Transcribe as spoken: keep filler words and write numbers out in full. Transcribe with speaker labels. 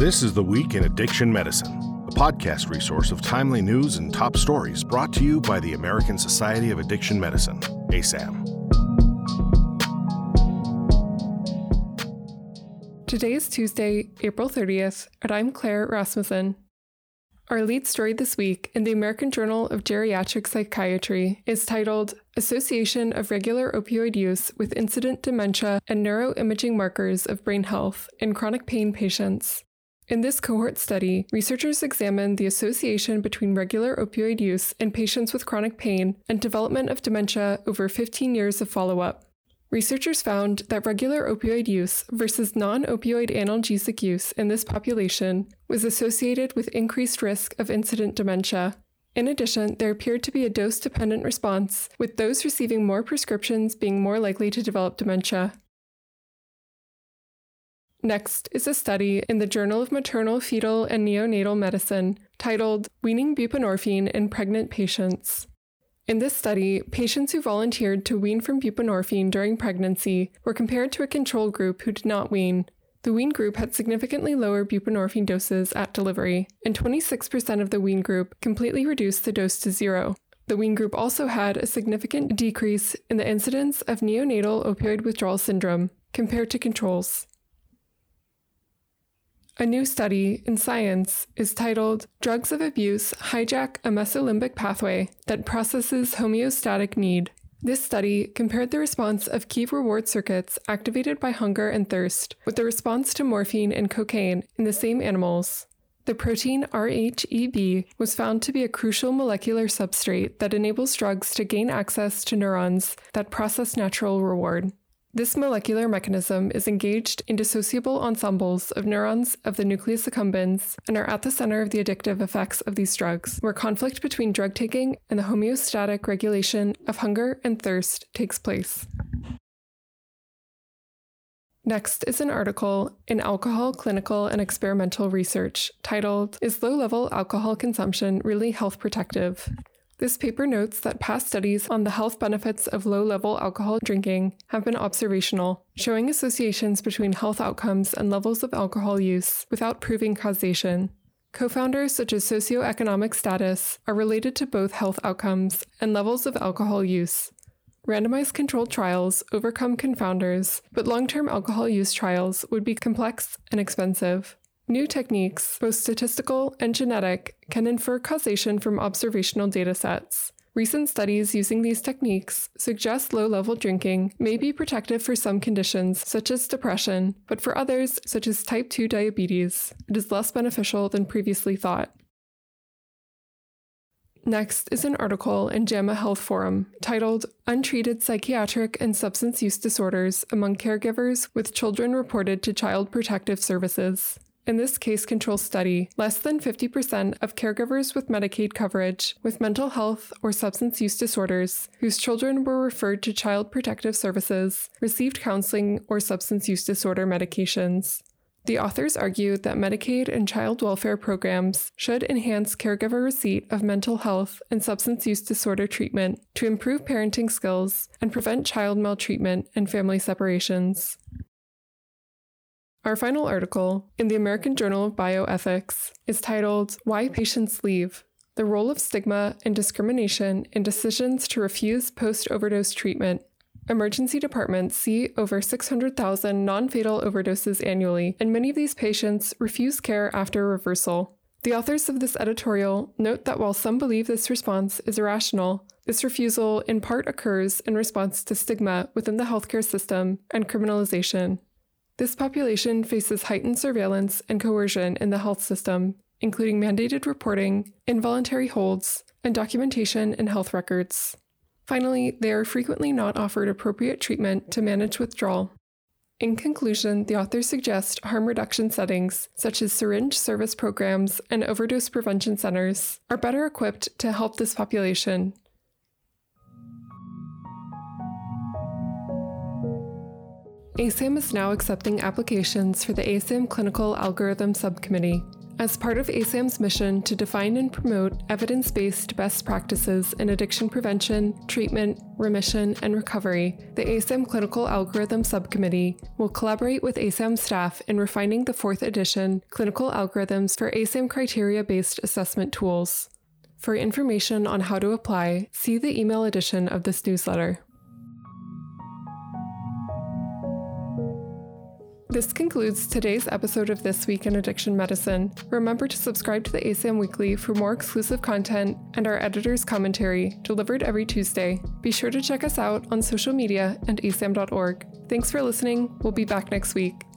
Speaker 1: This is The Week in Addiction Medicine, a podcast resource of timely news and top stories brought to you by the American Society of Addiction Medicine, A S A M.
Speaker 2: Today is Tuesday, April thirtieth, and I'm Claire Rasmussen. Our lead story this week in the American Journal of Geriatric Psychiatry is titled Association of Regular Opioid Use with Incident Dementia and Neuroimaging Markers of Brain Health in Chronic Pain Patients. In this cohort study, researchers examined the association between regular opioid use in patients with chronic pain and development of dementia over fifteen years of follow-up. Researchers found that regular opioid use versus non-opioid analgesic use in this population was associated with increased risk of incident dementia. In addition, there appeared to be a dose-dependent response, with those receiving more prescriptions being more likely to develop dementia. Next is a study in the Journal of Maternal, Fetal, and Neonatal Medicine titled Weaning Buprenorphine in Pregnant Patients. In this study, patients who volunteered to wean from buprenorphine during pregnancy were compared to a control group who did not wean. The wean group had significantly lower buprenorphine doses at delivery, and twenty-six percent of the wean group completely reduced the dose to zero. The wean group also had a significant decrease in the incidence of neonatal opioid withdrawal syndrome compared to controls. A new study in Science is titled Drugs of Abuse Hijack a Mesolimbic Pathway that Processes Homeostatic Need. This study compared the response of key reward circuits activated by hunger and thirst with the response to morphine and cocaine in the same animals. The protein R H E B was found to be a crucial molecular substrate that enables drugs to gain access to neurons that process natural reward. This molecular mechanism is engaged in dissociable ensembles of neurons of the nucleus accumbens and are at the center of the addictive effects of these drugs, where conflict between drug taking and the homeostatic regulation of hunger and thirst takes place. Next is an article in Alcohol Clinical and Experimental Research titled Is Low-Level Alcohol Consumption Really Health Protective? This paper notes that past studies on the health benefits of low-level alcohol drinking have been observational, showing associations between health outcomes and levels of alcohol use without proving causation. Co-founders such as socioeconomic status are related to both health outcomes and levels of alcohol use. Randomized controlled trials overcome confounders, but long-term alcohol use trials would be complex and expensive. New techniques, both statistical and genetic, can infer causation from observational datasets. Recent studies using these techniques suggest low-level drinking may be protective for some conditions, such as depression, but for others, such as type two diabetes, it is less beneficial than previously thought. Next is an article in JAMA Health Forum titled Untreated Psychiatric and Substance Use Disorders Among Caregivers with Children Reported to Child Protective Services. In this case control study, less than fifty percent of caregivers with Medicaid coverage with mental health or substance use disorders whose children were referred to Child Protective Services received counseling or substance use disorder medications. The authors argue that Medicaid and child welfare programs should enhance caregiver receipt of mental health and substance use disorder treatment to improve parenting skills and prevent child maltreatment and family separations. Our final article, in the American Journal of Bioethics, is titled Why Patients Leave: The Role of Stigma and Discrimination in Decisions to Refuse Post-Overdose Treatment. Emergency departments see over six hundred thousand non-fatal overdoses annually, and many of these patients refuse care after reversal. The authors of this editorial note that while some believe this response is irrational, this refusal in part occurs in response to stigma within the healthcare system and criminalization. This population faces heightened surveillance and coercion in the health system, including mandated reporting, involuntary holds, and documentation in health records. Finally, they are frequently not offered appropriate treatment to manage withdrawal. In conclusion, the authors suggest harm reduction settings, such as syringe service programs and overdose prevention centers, are better equipped to help this population. A S A M is now accepting applications for the A S A M Clinical Algorithm Subcommittee. As part of A S A M's mission to define and promote evidence-based best practices in addiction prevention, treatment, remission, and recovery, the A S A M Clinical Algorithm Subcommittee will collaborate with A S A M staff in refining the fourth edition Clinical Algorithms for A S A M Criteria-Based Assessment Tools. For information on how to apply, see the email edition of this newsletter. This concludes today's episode of This Week in Addiction Medicine. Remember to subscribe to the A S A M Weekly for more exclusive content and our editor's commentary, delivered every Tuesday. Be sure to check us out on social media and A S A M dot org. Thanks for listening. We'll be back next week.